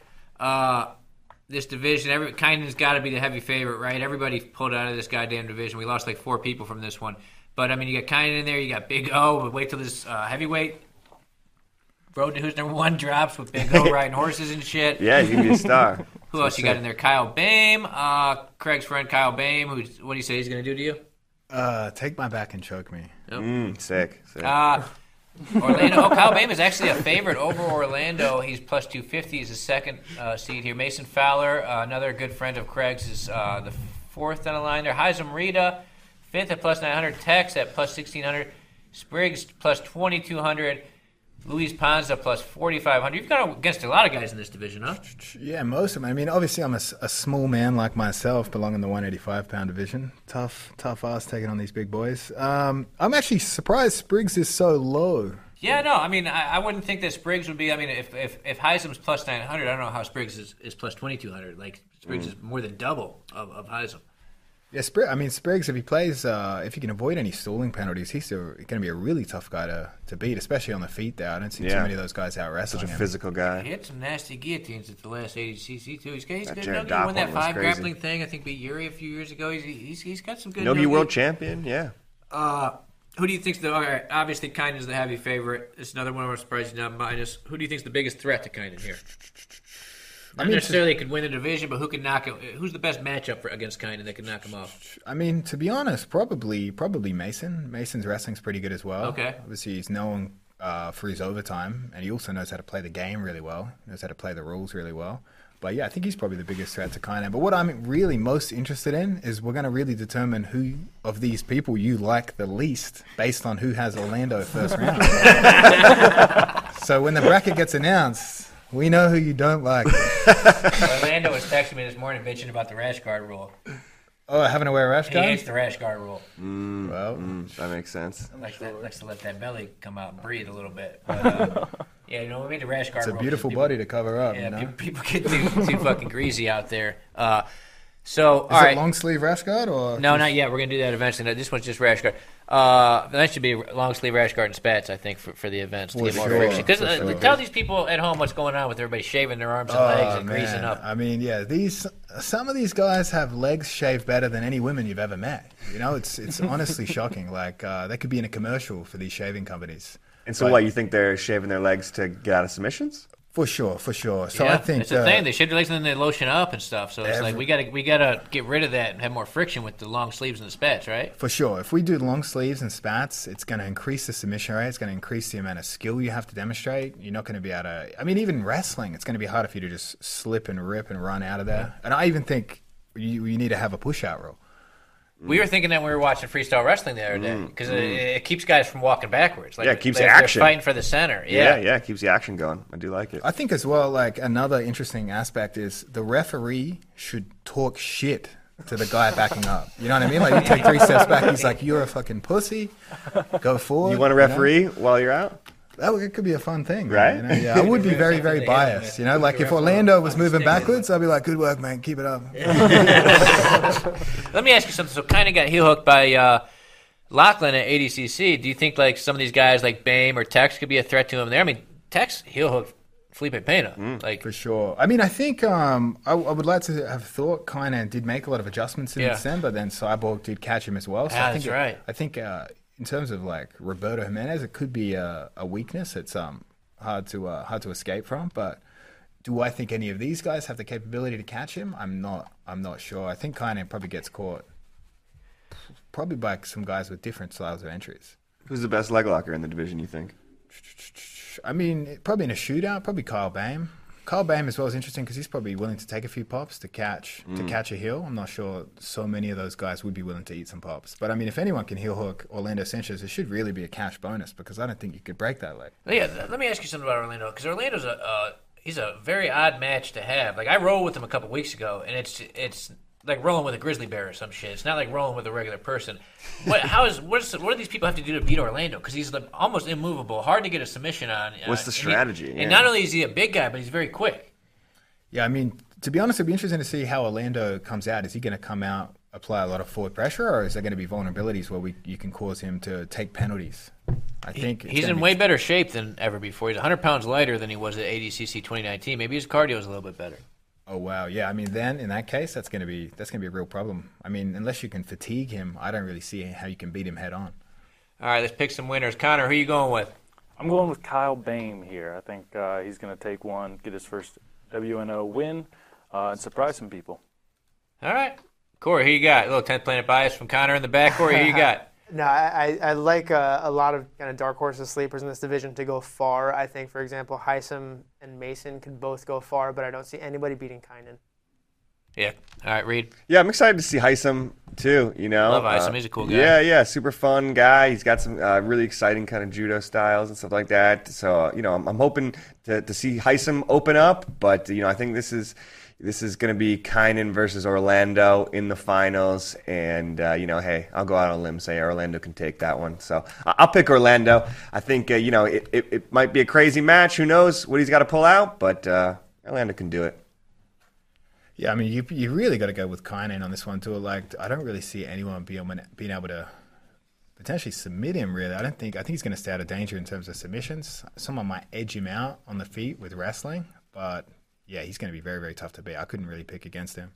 This division, Kyne's got to be the heavy favorite, right? Everybody pulled out of this goddamn division. We lost like 4 people from this one. But, I mean, you got Kynan in there. You got Big O. But wait till this heavyweight road to who's number 1 drops with Big O riding horses and shit. Yeah, he's going to be a star. Who else you got in there? Kyle Bame. Craig's friend Kyle Bame. What do you say he's going to do to you? Take my back and choke me. Nope. Sick. Orlando. Kyle Bame is actually a favorite over Orlando. He's plus 250. He's the second seed here. Mason Fowler, another good friend of Craig's, is the 4th on the line there. Haizam Rita, 5th at plus 900. Tex at plus 1,600. Spriggs plus 2,200. Luis Panza plus 4,500. You've gone against a lot of guys in this division, huh? Yeah, most of them. I mean, obviously, I'm a small man like myself, belong in the 185-pound division. Tough ass taking on these big boys. I'm actually surprised Spriggs is so low. Yeah, no, I mean, I wouldn't think that Spriggs would be. I mean, if Heizem's plus 900, I don't know how Spriggs is plus 2,200. Like, Spriggs is more than double of Heizem. Yeah, Spriggs, if he plays, if he can avoid any stalling penalties, he's going to be a really tough guy to beat, especially on the feet there. I don't see too many of those guys out wrestling Such a him. physical guy. He had some nasty guillotines at the last ADCC, too. He's good. Jared Nogi won that Doppel 5 was grappling thing. I think beat Yuri a few years ago. He's got some good Nogi world champion, yeah. Who do you think's the? All right, obviously, Kynan is the heavy favorite. It's another one I'm surprised he's not minus. Who do you think's the biggest threat to Kynan here? Not necessarily could win the division, but who can knock him? Who's the best matchup against Kynan that can knock him off? I mean, to be honest, probably Mason. Mason's wrestling's pretty good as well. Okay. Obviously, he's known for his overtime, and he also knows how to play the game really well. Knows how to play the rules really well. But yeah, I think he's probably the biggest threat to Kynan. But what I'm really most interested in is we're going to really determine who of these people you like the least based on who has Orlando first round. So when the bracket gets announced, we know who you don't like. Orlando was texting me this morning bitching about the rash guard rule. Oh, having to wear a rash guard? He hates the rash guard rule. That makes sense. Likes to let that belly come out and breathe a little bit. But, yeah, we made the rash guard rule. It's a beautiful body to cover up. Yeah, you know? people get too fucking greasy out there. So, Is it long sleeve rash guard or? No, not yet. We're gonna do that eventually. No, this one's just rash guard. That should be long sleeve rash guard and spats, I think, for the events to get more friction. Because tell these people at home what's going on with everybody shaving their arms and legs and greasing up. I mean, yeah, some of these guys have legs shaved better than any women you've ever met. You know, it's honestly shocking. Like they could be in a commercial for these shaving companies. And so, what you think they're shaving their legs to get out of submissions? For sure. So yeah, I think it's a thing. They shave their legs and then they lotion up and stuff. So it's like we gotta get rid of that and have more friction with the long sleeves and the spats, right? For sure. If we do long sleeves and spats, it's going to increase the submission rate. It's going to increase the amount of skill you have to demonstrate. You're not going to be able to. I mean, even wrestling, it's going to be harder for you to just slip and rip and run out of there. And I even think you need to have a push-out rule. We were thinking that when we were watching freestyle wrestling the other day because it keeps guys from walking backwards. Like, it keeps the action. They're fighting for the center. Yeah, it keeps the action going. I do like it. I think as well, like another interesting aspect is the referee should talk shit to the guy backing up. You know what I mean? Like you take 3 steps back, he's like, "You're a fucking pussy. Go forward." You want a referee while you're out? It could be a fun thing, right? You know? Yeah, I would be very, very biased. You know, like if Orlando was moving backwards, I'd be like, "Good work, man. Keep it up." Let me ask you something. So, kind of got heel hooked by Lachlan at ADCC. Do you think like some of these guys like Bame or Tex could be a threat to him there? I mean, Tex heel hooked Felipe Pena, like for sure. I mean, I think I would like to have thought Kainan did make a lot of adjustments in December. Then Cyborg did catch him as well. So I think that's right. I think in terms of like Roberto Jimenez, it could be a weakness. It's hard to escape from. But do I think any of these guys have the capability to catch him? I'm not sure. I think Kainan probably gets caught, probably by some guys with different styles of entries. Who's the best leg locker in the division, you think? I mean, probably in a shootout, probably Kyle Bame. Kyle Bame as well is interesting because he's probably willing to take a few pops to catch a heel. I'm not sure so many of those guys would be willing to eat some pops. But I mean, if anyone can heel hook Orlando Sanchez, it should really be a cash bonus because I don't think you could break that leg. Yeah, let me ask you something about Orlando because Orlando's he's a very odd match to have. Like I rolled with him a couple weeks ago, and it's like rolling with a grizzly bear or some shit. It's not like rolling with a regular person. What do these people have to do to beat Orlando? Because he's like almost immovable, hard to get a submission on. What's the strategy? And not only is he a big guy, but he's very quick. Yeah, I mean, to be honest, it'd be interesting to see how Orlando comes out. Is he going to come out, apply a lot of forward pressure, or is there going to be vulnerabilities where you can cause him to take penalties? I think he's in way better shape than ever before. He's 100 pounds lighter than he was at ADCC 2019. Maybe his cardio is a little bit better. Oh wow, yeah. I mean, then in that case, that's gonna be a real problem. I mean, unless you can fatigue him, I don't really see how you can beat him head on. All right, let's pick some winners. Connor, who are you going with? I'm going with Kyle Bame here. I think he's going to take one, get his first WNO win, and surprise some people. All right, Corey, who you got? A little 10th Planet bias from Connor in the back. Corey, who you got? No, I like a lot of kind of dark horses, sleepers in this division to go far. I think, for example, Heisem and Mason could both go far, but I don't see anybody beating Kainan. Yeah. All right, Reed. Yeah, I'm excited to see Heisem too. You know, love Heisem. He's a cool guy. Yeah, super fun guy. He's got some really exciting kind of judo styles and stuff like that. So you know, I'm hoping to see Heisem open up, but you know, I think this is going to be Kainan versus Orlando in the finals. And, you know, hey, I'll go out on a limb and say Orlando can take that one. So I'll pick Orlando. I think, you know, it might be a crazy match. Who knows what he's got to pull out, but Orlando can do it. Yeah, I mean, you really got to go with Kainan on this one, too. Like, I don't really see anyone being able to potentially submit him, really. I think he's going to stay out of danger in terms of submissions. Someone might edge him out on the feet with wrestling, but... yeah, he's going to be very, very tough to beat. I couldn't really pick against him.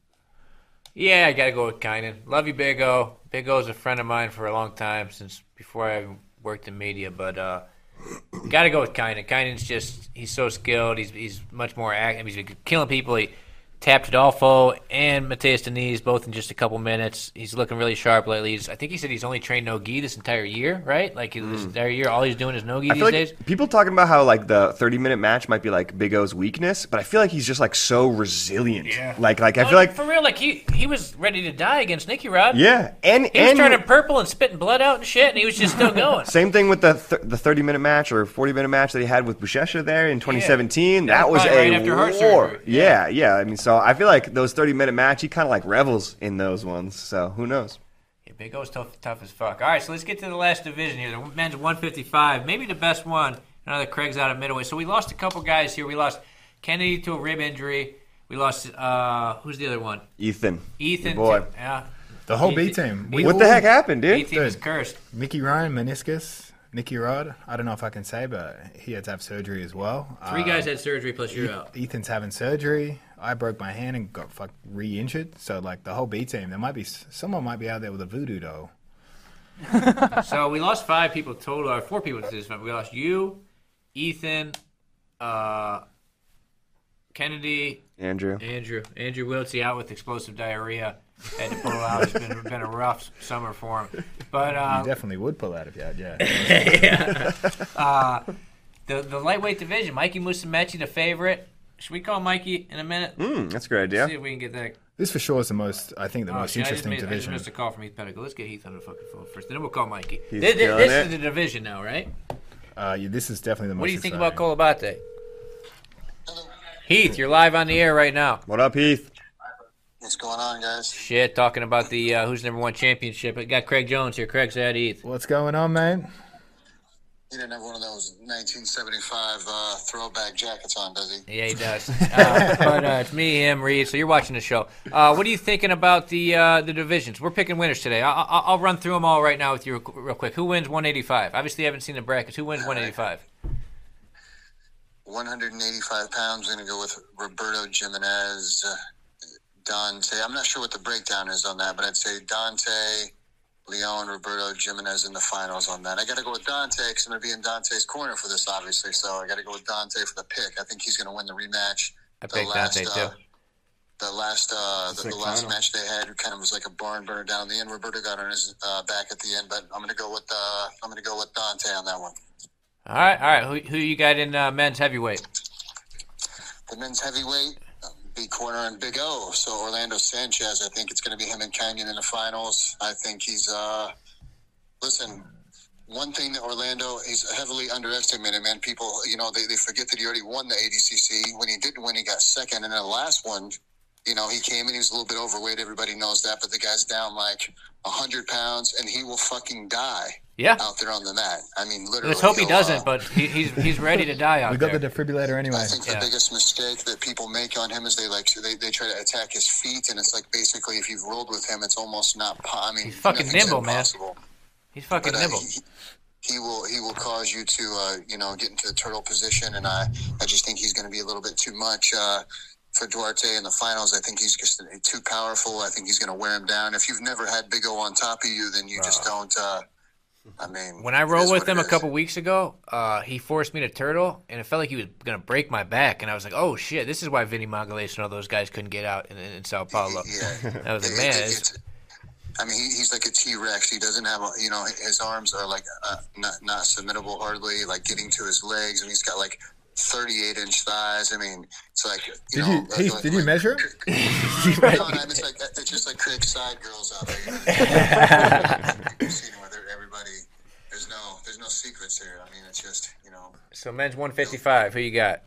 Yeah, I got to go with Kainan. Love you, Big O. Big O's a friend of mine for a long time, since before I worked in media. But got to go with Kainan. Kainan's just, he's so skilled. He's much more active. He's been killing people. He tapped Adolfo and Mateus Diniz both in just a couple minutes. He's looking really sharp lately. I think he said he's only trained no-gi this entire year, right? Like this entire year, all he's doing is no-gi these days. People talking about how like the 30-minute match might be like Big O's weakness, but I feel like he's just like so resilient. Yeah. Like I feel like for real, like he was ready to die against Nicky Rod. Yeah, and he was turning purple and spitting blood out and shit, and he was just still going. Same thing with the 30-minute match or 40-minute match that he had with Buchecha there in 2017. Yeah. That was right a after heart war. surgery. Yeah. I mean, so I feel like those 30-minute match, he kind of like revels in those ones. So who knows? Yeah, Big O's tough as fuck. All right, so let's get to the last division here. The men's 155, maybe the best one. I know that Craig's out at middleweight. So we lost a couple guys here. We lost Kennedy to a rib injury. We lost, who's the other one? Ethan. Boy. Yeah. The whole B team. What the heck happened, dude? B team is cursed. Mickey Ryan, meniscus. Nicky Rod, I don't know if I can say, but he had to have surgery as well. 3 guys had surgery, plus you're out. Ethan's having surgery. I broke my hand and got re-injured. So, like, the whole B team, someone might be out there with a voodoo doll. So, we lost 5 people total, or 4 people to this event. We lost you, Ethan, Kennedy, Andrew Wiltsey out with explosive diarrhea. Had to pull out. It's been a rough summer for him. But you definitely would pull out if you had, yeah. The lightweight division, Mikey Musumeci, the favorite. Should we call Mikey in a minute? That's a great idea. See if we can get that. This for sure is the most interesting I division. just missed a call from Heath Petticle. Let's get Heath on the fucking phone first. Then we'll call Mikey. This is the division now, right? Yeah, this is definitely the most. What do you think exciting. about Colabate? Heath, you're live on the air right now. What up, Heath? What's going on, guys? Shit, talking about the Who's Number One championship. I got Craig Jones here. Craig said Heath. What's going on, man? He didn't have one of those 1975 throwback jackets on, does he? Yeah, he does. But it's me, him, Reed. So you're watching the show. What are you thinking about the divisions? We're picking winners today. I'll run through them all right now with you real quick. Who wins 185? Obviously, I haven't seen the brackets. Who wins 185? 185 pounds. I'm going to go with Roberto Jimenez, Dante. I'm not sure what the breakdown is on that, but I'd say Dante, Leon, Roberto, Jimenez in the finals on that. I got to go with Dante because I'm going to be in Dante's corner for this, obviously. So I got to go with Dante for the pick. I think he's going to win the rematch. I picked Dante too. The last match they had kind of was like a barn burner down the end. Roberto got on his back at the end, but I'm going to go with Dante on that one. All right. Who you got in men's heavyweight? The men's heavyweight. Big corner and Big O. So Orlando Sanchez, I think it's going to be him and Canyon in the finals. I think he's, listen, one thing that Orlando, he's heavily underestimated, man. People, they forget that he already won the ADCC. When he didn't win, he got second. And then the last one, he came in, he was a little bit overweight. Everybody knows that. But the guy's down like 100 pounds, and he will fucking die. Yeah. Out there on the mat. I mean, literally. Let's hope he doesn't, but he's ready to die out there. We got the defibrillator anyway. I think the biggest mistake that people make on him is they try to attack his feet, and it's like basically if you've rolled with him, it's almost not. He's fucking nimble, man. He's fucking nimble. He will cause you to get into the turtle position, and I just think he's going to be a little bit too much. For Duarte in the finals, I think he's just too powerful. I think he's going to wear him down. If you've never had Big O on top of you, then you just don't. When I rolled with him a couple weeks ago, he forced me to turtle, and it felt like he was going to break my back. And I was like, oh, shit, this is why Vinny Magalhaes and all those guys couldn't get out in Sao Paulo. Yeah. I was like, man. He's like a T-Rex. He doesn't have, his arms are like not submittable hardly, like getting to his legs, and he's got like 38-inch thighs. I mean, it's like, did you measure? Right. No, it's just like Craig's side girls out there. You've seen where everybody, there's no secrets here. I mean, it's just, So men's 155, who you got?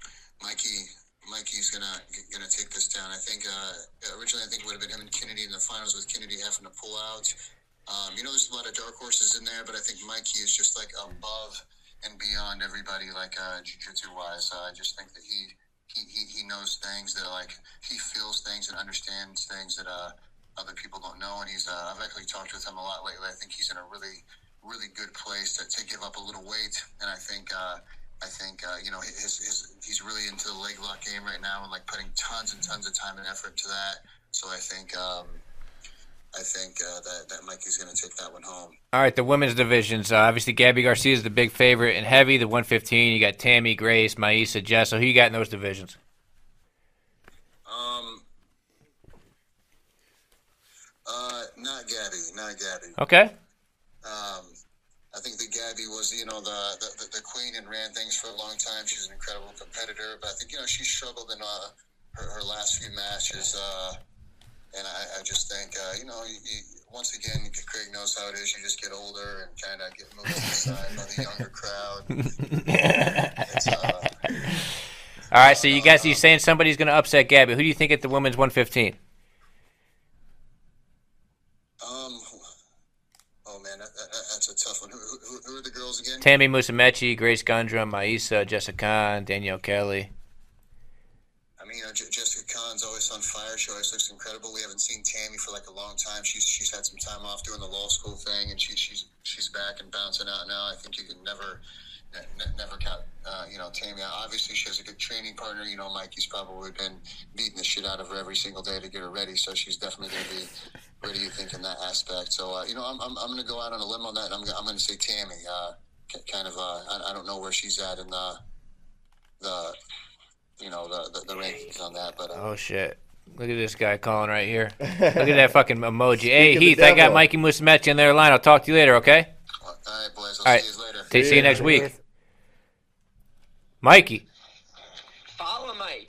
Mikey's gonna take this down. I think originally it would have been him and Kennedy in the finals, with Kennedy having to pull out. There's a lot of dark horses in there, but I think Mikey is just like above and beyond everybody, like jiu-jitsu wise. I just think that he knows things that he feels things and understands things that other people don't know. And I've actually talked with him a lot lately. I think he's in a really, really good place to give up a little weight. And I think he's really into the leg lock game right now and like putting tons and tons of time and effort to that. So I think that Mikey's going to take that one home. All right, the women's divisions. Obviously, Gabby Garcia is the big favorite in heavy. The 115, you got Tammy, Grace, Maisa, Jess. So who you got in those divisions? Not Gabby. Okay. I think that Gabby was, the queen and ran things for a long time. She's an incredible competitor, but I think, she struggled in her last few matches. And I just think, once again, Craig knows how it is. You just get older and kind of get moved to the side by the younger crowd. All right, so you saying somebody's going to upset Gabby. Who do you think at the women's 115? That's a tough one. Who are the girls again? Tammy Musumeci, Grace Gundrum, Maisa, Jessica Khan, Danielle Kelly. Jessica Khan's always on fire. She always looks incredible. We haven't seen Tammy for like a long time. She's had some time off doing the law school thing, and she's back and bouncing out now. I think you can never count Tammy out. Obviously, she has a good training partner. Mikey's probably been beating the shit out of her every single day to get her ready, so she's definitely going to be ready, you think, in that aspect. So I'm going to go out on a limb on that. I'm going to say Tammy. I don't know where she's at in the rankings on that, but oh shit! Look at this guy calling right here. Look at that fucking emoji. Hey Heath, I got Mikey Musumeci in their line. I'll talk to you later, okay? All right, boys. I'll see you later. See you next week. Mikey. Follow Mike.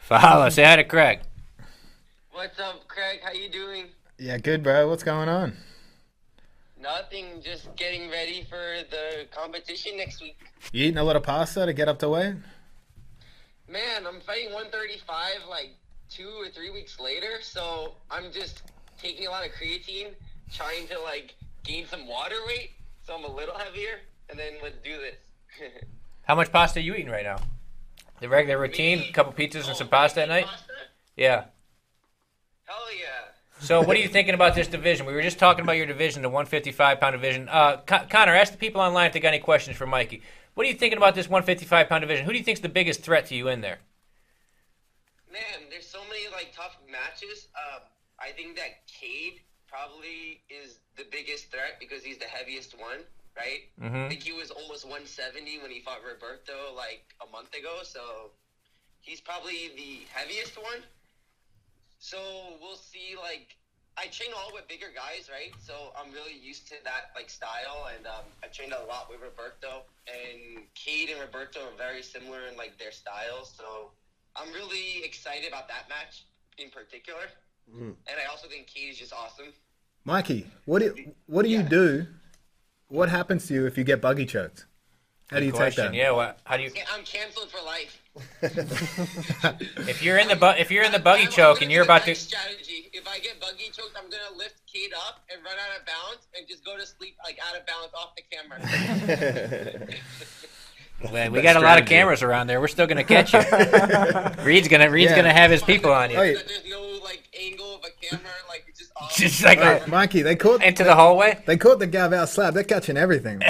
Follow. Say hi to Craig. What's up, Craig? How you doing? Yeah, good, bro. What's going on? Nothing. Just getting ready for the competition next week. You eating a lot of pasta to get up to weight? Man, I'm fighting 135 like 2 or 3 weeks later, so I'm just taking a lot of creatine, trying to like gain some water weight, so I'm a little heavier, and then let's do this. How much pasta are you eating right now? The regular routine, a couple pizzas and some pasta at night? Pasta? Yeah. Hell yeah. So what are you thinking about this division? We were just talking about your division, the 155-pound division. Connor, ask the people online if they got any questions for Mikey. What are you thinking about this 155-pound division? Who do you think's the biggest threat to you in there? Man, there's so many like tough matches. I think that Cade probably is the biggest threat because he's the heaviest one, right? Mm-hmm. I think he was almost 170 when he fought Roberto like a month ago, so he's probably the heaviest one. So we'll see. Like, I train all with bigger guys, right? So I'm really used to that like style, and I trained a lot with Roberto. And Cade and Roberto are very similar in like their styles, so I'm really excited about that match in particular. And I also think Cade is just awesome. Mikey, what do you do? What happens to you if you get buggy choked? How do you take that? Yeah, how do you? I'm canceled for life. If you're in the buggy choke and you're about to. Strategy. If I get buggy choked, I'm gonna lift Cade up and run out of bounds and just go to sleep like out of bounds off the camera. Well, we got a lot of cameras around there. We're still gonna catch you. Reed's gonna have his people on you. There's no like angle of a camera, like it's just off. Just like Mikey, they caught into the hallway. They caught the Gav out slap. They're catching everything.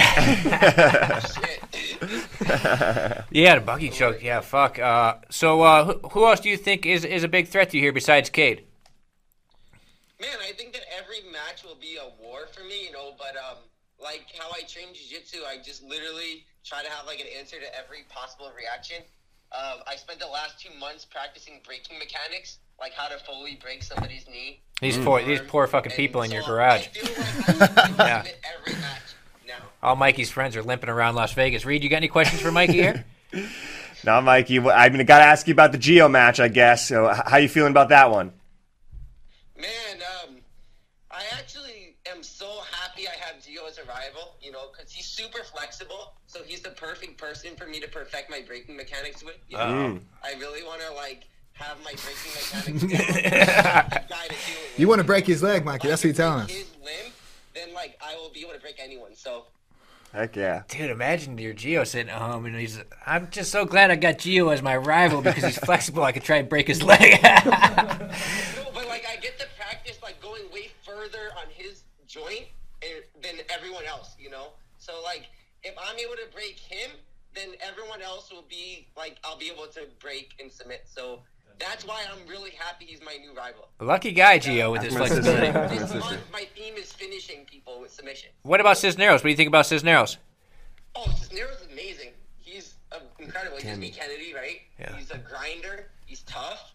Yeah, the buggy choke. Yeah, fuck. So who else do you think is a big threat to you here besides Cade? Man, I think that every match will be a war for me, but like how I train jiu-jitsu, I just literally try to have like an answer to every possible reaction. I spent the last 2 months practicing braking mechanics, like how to fully break somebody's knee. These poor fucking people in your garage. I feel like I submit every match now. All Mikey's friends are limping around Las Vegas. Reed, you got any questions for Mikey here? No, Mikey. I got to ask you about the Gio match, I guess. So how you feeling about that one? Man, I actually am so happy I have Gio as a rival, because he's super flexible. So he's the perfect person for me to perfect my braking mechanics with. I really want to have my braking mechanics. You want to break his leg, Mikey? That's what you're telling us. His limb, then I will be able to break anyone. So. Heck yeah. Dude, imagine your Gio sitting at home and I'm just so glad I got Gio as my rival because he's flexible. I could try and break his leg. No, but I get to practice going way further on his joint than everyone else, So if I'm able to break him, then everyone else will be I'll be able to break and submit. So that's why I'm really happy he's my new rival. Lucky guy, Gio, with his flexibility. This month, my theme is finishing people with submission. What about Cisneros? What do you think about Cisneros? Oh, Cisneros is amazing. He's incredible. He's just Kennedy, right? Yeah. He's a grinder. He's tough.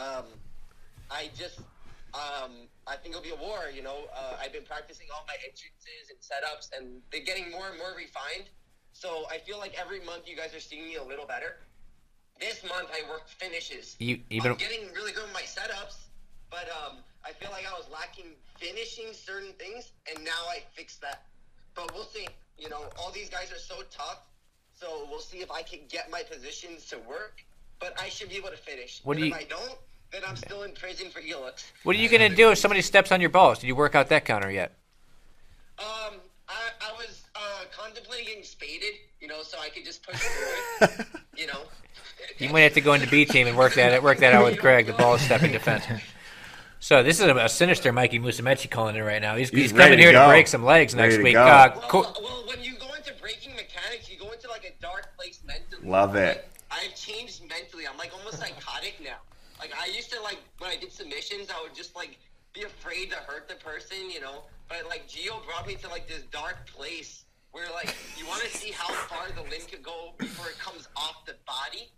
I think it'll be a war, I've been practicing all my entrances and setups, and they're getting more and more refined. So I feel like every month you guys are seeing me a little better. This month I worked finishes. I'm getting really good with my setups, but I feel like I was lacking finishing certain things, and now I fixed that. But we'll see. All these guys are so tough, so we'll see if I can get my positions to work. But I should be able to finish. If I don't, then I'm still in prison for ELX. What are you going to do if somebody steps on your balls? Did you work out that counter yet? I was contemplating getting spaded, so I could just push through it, You might have to go into B team and work that out with Craig, the ball stepping defense. So this is a sinister Mikey Musumeci calling in right now. He's coming here to break some legs next week. Well, when you go into breaking mechanics, you go into a dark place mentally. Love it. I've changed mentally. I'm almost psychotic now. I used to when I did submissions, I would just be afraid to hurt the person, But Gio brought me to this dark place where you want to see how far the limb could go before it comes off the body,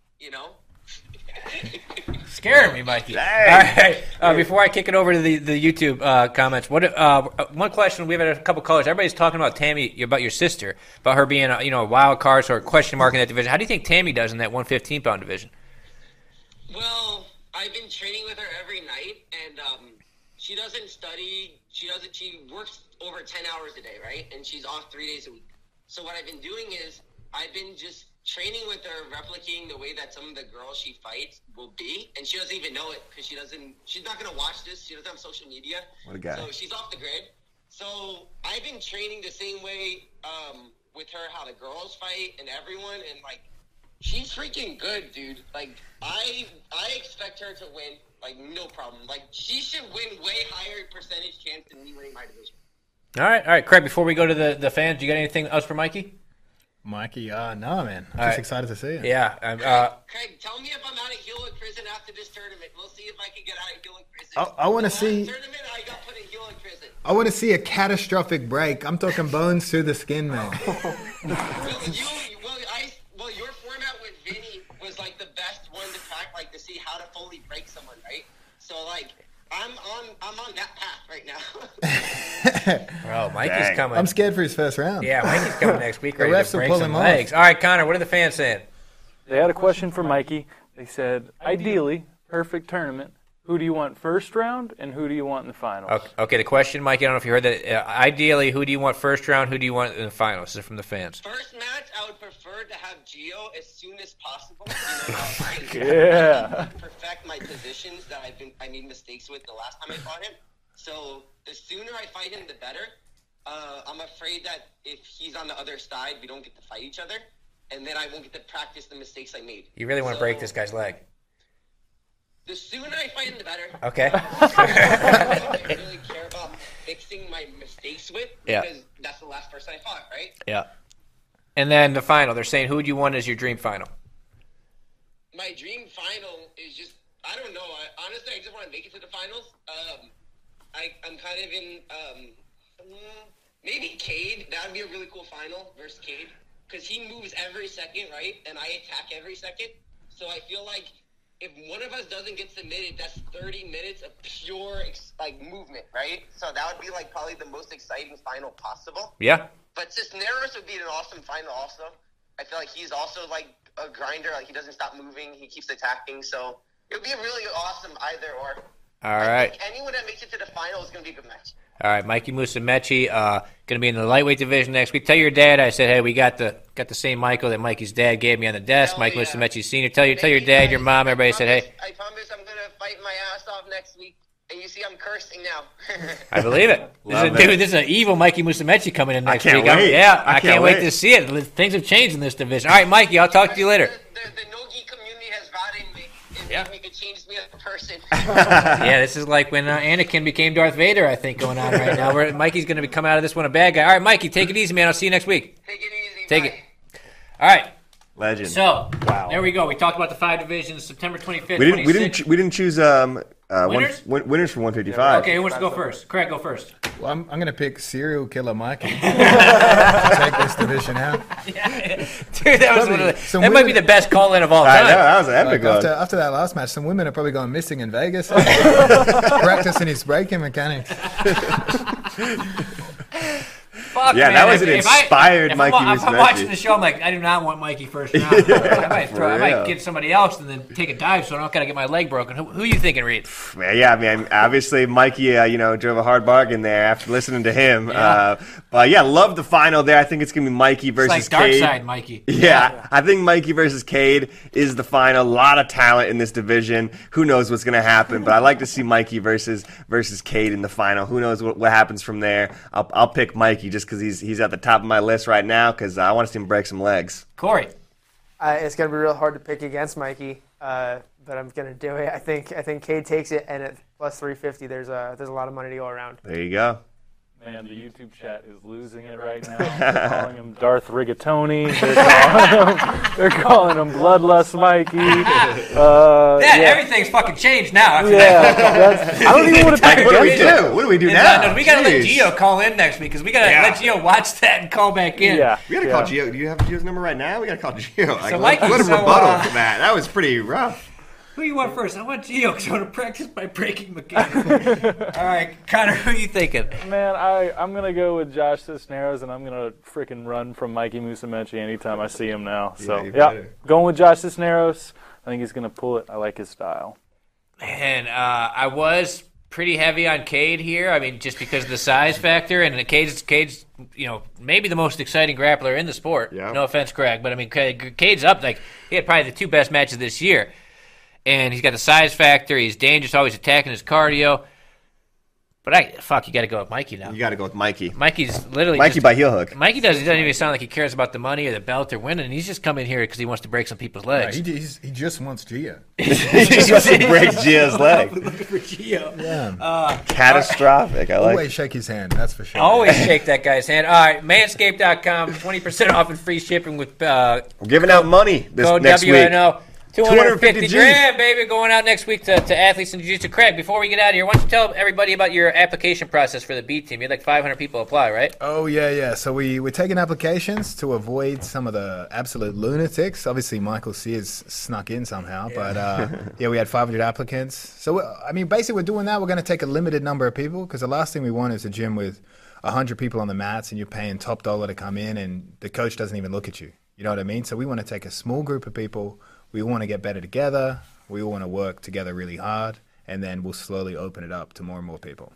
Scaring me, Mikey. Dang. All right. Before I kick it over to the YouTube comments, one question we've had a couple callers. Everybody's talking about Tammy, about your sister, about her being a wild card or a question mark in that division. How do you think Tammy does in that 115-pound division? Well, I've been training with her every night, and she doesn't study. She works over 10 hours a day, right? And she's off 3 days a week. So what I've been doing is I've been just training with her, replicating the way that some of the girls she fights will be, and she doesn't even know it because she's not gonna watch this. She doesn't have social media. What a guy. So she's off the grid. So I've been training the same way with her, how the girls fight and everyone, and like she's freaking good, dude. Like I expect her to win, like no problem. Like she should win way higher percentage chance than me winning my division. All right, Craig. Before we go to the fans, you got anything else for Mikey? Mikey, no, man. I'm just excited to see it. Yeah. Craig, tell me if I'm out of Hewlett prison after this tournament. We'll see if I can get out of Hewlett prison. I want to see. Tournament, I got put in Hewlett prison. I want to see a catastrophic break. I'm talking bones through the skin, man. Well, your format with Vinny was like the best one to track, like to see how to fully break someone, right? So like. I'm on that path right now. Oh, Mikey's coming. I'm scared for his first round. Yeah, Mikey's coming next week. Ready refs to will break pull some him off. legs. All right, Connor, what are the fans saying? They had a question for Mikey. They said, ideally, perfect tournament. Who do you want first round, and who do you want in the finals? Okay, the question, Mikey, I don't know if you heard that. Ideally, who do you want first round? Who do you want in the finals? This is from the fans. First match, I would prefer to have Gio as soon as possible. Perfect my positions that I made mistakes with the last time I fought him. So the sooner I fight him, the better. I'm afraid that if he's on the other side, we don't get to fight each other, and then I won't get to practice the mistakes I made. You really want to break this guy's leg? The sooner I fight him, the better. Okay. I really care about fixing my mistakes with, because that's the last person I fought, right? Yeah. And then the final, they're saying, who would you want as your dream final? My dream final is just, I don't know. Honestly, I just want to make it to the finals. I'm kind of in, maybe Cade. That would be a really cool final versus Cade, because he moves every second, right? And I attack every second. So I feel like if one of us doesn't get submitted, that's 30 minutes of pure movement, right? So that would be like probably the most exciting final possible. Yeah. But Cisneros would be an awesome final also. I feel like he's also like a grinder. Like he doesn't stop moving. He keeps attacking. So it would be a really awesome either or. All right. Think anyone that makes it to the final is going to be a good match. All right, Mikey Musumeci, going to be in the lightweight division next week. Tell your dad I said, hey, we got the same Michael that Mikey's dad gave me on the desk. Mike Musumeci Sr. Tell your dad, your mom, everybody said, hey. I promise I'm going to fight my ass off next week. And you see I'm cursing now. I believe it. This is an evil Mikey Musumeci coming in next week. I can't wait to see it. Things have changed in this division. All right, Mikey, I'll talk to you later. The Nogi community has rotted me. It changed me as a person. Yeah, this is like when Anakin became Darth Vader, I think, going on right now. Mikey's going to come out of this one a bad guy. All right, Mikey, take it easy, man. I'll see you next week. Take it easy. Take it. All right. Legend. So, there we go. We talked about the 5 divisions, September 25th, We didn't choose winners? Winners for 155. Okay, who wants to go first? Craig, go first. Well, I'm going to pick Serial Killer Mikey to take this division out. Yeah. Dude, that might be the best call-in of all time. I know, that was an epic one. After that last match, some women are probably going missing in Vegas. Practicing his braking mechanics. Fuck, yeah, man. that was an inspired Mikey Musumeci. If I'm watching the show, I'm like, I do not want Mikey first round. I might get somebody else and then take a dive so I don't got to get my leg broken. Who are you thinking, Reed? Yeah, man. Obviously, Mikey, drove a hard bargain there after listening to him. Yeah. But yeah, love the final there. I think it's gonna be Mikey versus Cade. It's like Dark Side Mikey. Yeah, I think Mikey versus Cade is the final. A lot of talent in this division. Who knows what's gonna happen? But I like to see Mikey versus Cade in the final. Who knows what happens from there? I'll pick Mikey just because he's at the top of my list right now because I want to see him break some legs. Corey. It's going to be real hard to pick against Mikey, but I'm going to do it. I think Cade takes it, and at plus 350, there's a lot of money to go around. There you go. Man, the YouTube chat is losing it right now. They're calling him Darth Rigatoni. They're calling him Bloodlust Mikey. Everything's fucking changed now. After that. I don't even want to pick What do we do now? No, we got to let Gio call in next week because we got to let Gio watch that and call back in. Yeah. We got to call Gio. Do you have Gio's number right now? We got to call Gio. So Mikey, what a rebuttal for that. That was pretty rough. Who you want first? I want Gio because I want to practice my breaking mechanics. All right, Connor, who are you thinking? Man, I'm going to go with Josh Cisneros, and I'm going to freaking run from Mikey Musumeci anytime I see him now. So, yeah, going with Josh Cisneros. I think he's going to pull it. I like his style. And I was pretty heavy on Cade here. I mean, just because of the size factor, and Cade's maybe the most exciting grappler in the sport. Yeah. No offense, Craig, but I mean, Cade's up. Like, he had probably the 2 best matches this year, and he's got the size factor. He's dangerous, always attacking his cardio. But you got to go with Mikey now. You got to go with Mikey. Mikey's literally Mikey by heel hook. Mikey doesn't even sound like he cares about the money or the belt or winning. He's just coming here because he wants to break some people's legs. He just wants Gia. He just wants to break Gia's leg. Looking for Gio. Yeah. Catastrophic. I like. Always shake his hand. That's for sure. Always shake that guy's hand. All right, Manscaped.com, 20% off and free shipping with we're giving out money this code next WNO. week. 250 grand, baby, going out next week to athletes and jiu-jitsu. Craig, before we get out of here, why don't you tell everybody about your application process for the B team? You had like 500 people apply, right? Oh, yeah. So we're taking applications to avoid some of the absolute lunatics. Obviously, Michael Sears snuck in somehow, but we had 500 applicants. So, basically we're doing that. We're going to take a limited number of people because the last thing we want is a gym with 100 people on the mats and you're paying top dollar to come in and the coach doesn't even look at you. You know what I mean? So we want to take a small group of people. We want to get better together. We want to work together really hard, and then we'll slowly open it up to more and more people.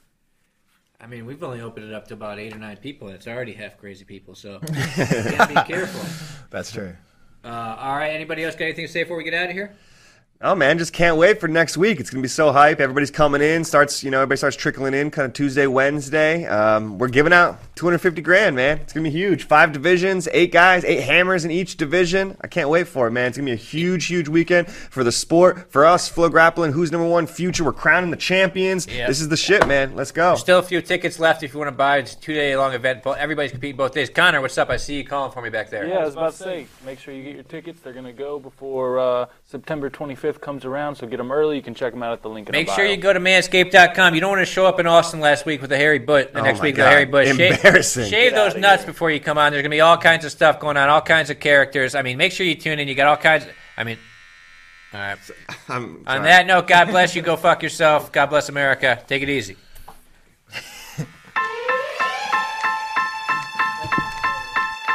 I mean, we've only opened it up to about 8 or 9 people, and it's already half crazy people, so you gotta be careful. That's true. All right, anybody else got anything to say before we get out of here? Oh, man, just can't wait for next week. It's going to be so hype. Everybody's coming in. Everybody starts trickling in kind of Tuesday, Wednesday. We're giving out 250 grand, man. It's going to be huge. 5 divisions, 8 guys, 8 hammers in each division. I can't wait for it, man. It's going to be a huge, huge weekend for the sport. For us, Flow Grappling, who's number 1 future. We're crowning the champions. Yep. This is the shit, man. Let's go. There's still a few tickets left if you want to buy. It's a 2-day-long event. Everybody's competing both days. Connor, what's up? I see you calling for me back there. Yeah, I was about to say, make sure you get your tickets. They're going to go before September 25th comes around, so get them early. You can check them out at the link in the bio. Make sure you go to Manscaped.com. You don't want to show up in Austin last week with a hairy butt. Next week with a hairy butt. Embarrassing. Shave those nuts before you come on. There's going to be all kinds of stuff going on, all kinds of characters. I mean, make sure you tune in. You got all kinds all right. On that note, God bless you. Go fuck yourself. God bless America. Take it easy.